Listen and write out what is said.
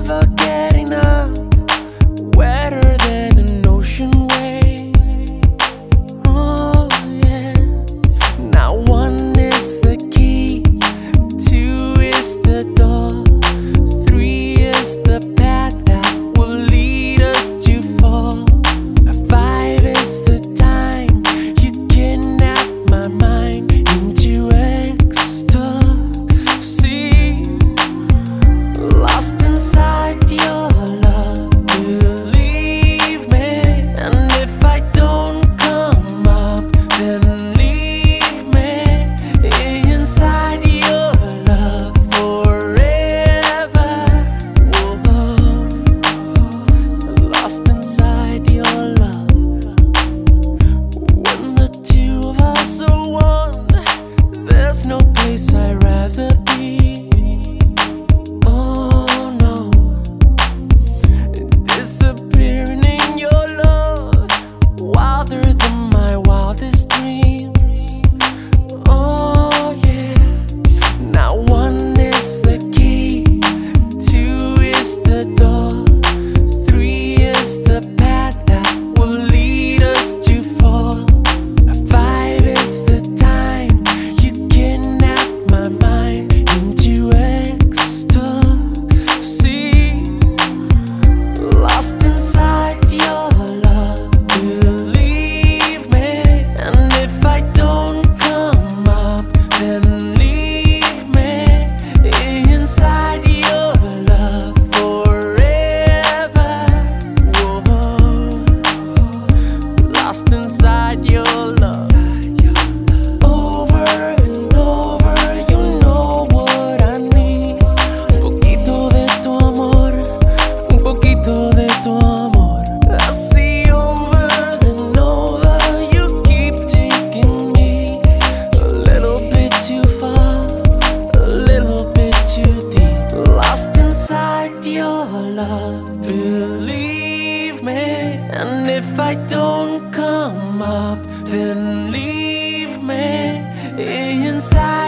never get enough, wetter than an ocean wave. Oh yeah. Now one is the key, two is the door, three is the path that will lead us to fall. Five is the time you kidnap my mind into ecstasy, lost inside your love. Believe me, and if I don't come up, then leave me inside your love forever. Whoa. Lost inside your love. When the two of us are one, there's no place I'd rather be. Oh no, disappearing in your love, wilder than my wildest dreams. Oh yeah. Now one is the key, two is the door, three is the path that will lead us to fall. Five is the time you kidnap my mind into ecstasy, lost inside your love. Believe me, and if I don't come up, then leave me inside your love forever. Whoa. Lost inside your love. Over and over, you know what I need. Un poquito de tu amor, un poquito de tu amor. I see over and over, you keep taking me a little bit too far, a little bit too deep. Lost inside your love. Believe me, and if I don't come up, then leave me inside